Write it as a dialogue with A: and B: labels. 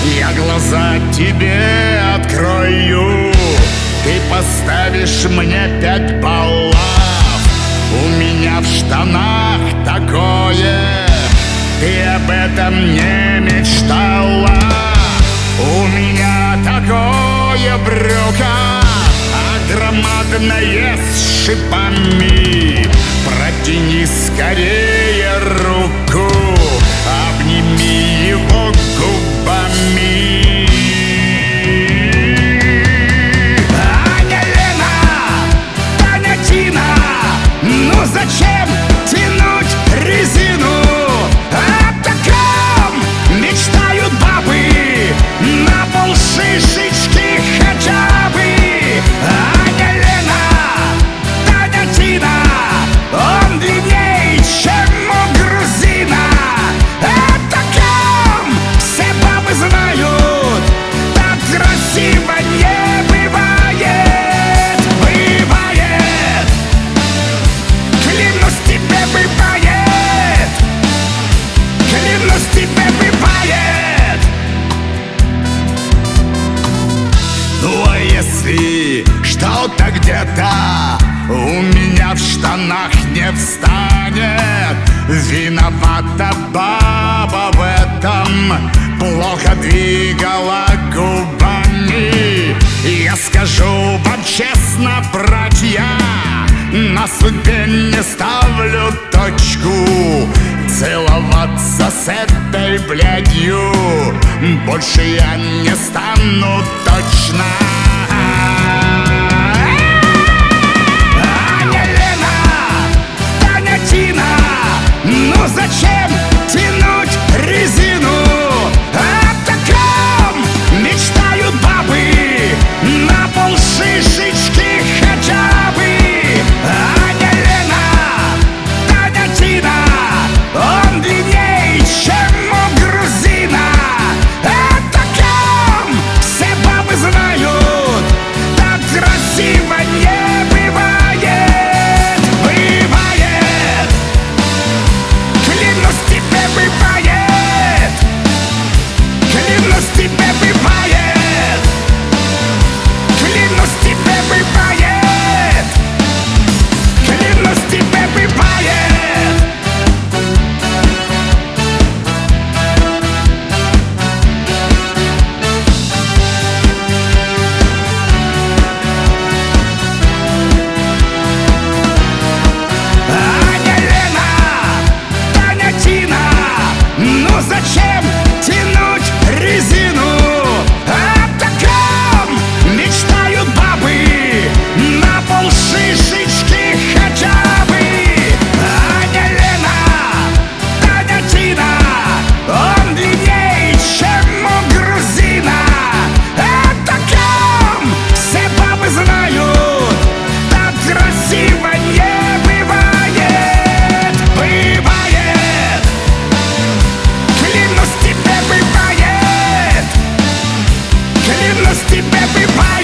A: Я глаза тебе открою, ты поставишь мне 5 баллов. У меня в штанах такое, ты об этом не мечтала. У меня такое брюхо громадное с шипами. Протяни скорее руку, обними его губами. Аня, Лена, Таня, Тина, ну зачем тянуть резину? О таком мечтают бабы на полшишечки хотя бы. Аня, Лена, Таня, Тина, он длинней, чем у грузина. О таком все бабы знают, так красиво не бывает. Бывает, клянусь тебе, бывает. Клянусь тебе, бывает. Ну а если что-то где-то у меня в штанах не встанет, виновата баба в этом, плохо двигала губами. Я скажу вам честно, братья, на судьбе не ставлю точку. Целоваться с этой блядью больше я не стану точно. Аня, Лена, Таня, Тина, ну зачем тянуть резину? О таком мечтают бабы на полшишечки хотя бы. Аня, Лена, Таня, Тина, он длинней, чем у грузина. О таком все бабы знают, так красиво не бывает. Бывает, клянусь тебе, бывает. Клянусь тебе, бывает. Клянусь тебе, бывает. Клянусь тебе, бывает. Аня, Лена, Таня, Тина, ну зачем тянуть резину? О таком мечтают бабы на полшишечки хотя бы. Аня, Лена, Таня, Тина, он длинней, чем у грузина. О таком все бабы знают, так красиво не бывает. Бывает, клянусь тебе, бывает. Клянусь тебе, бывает.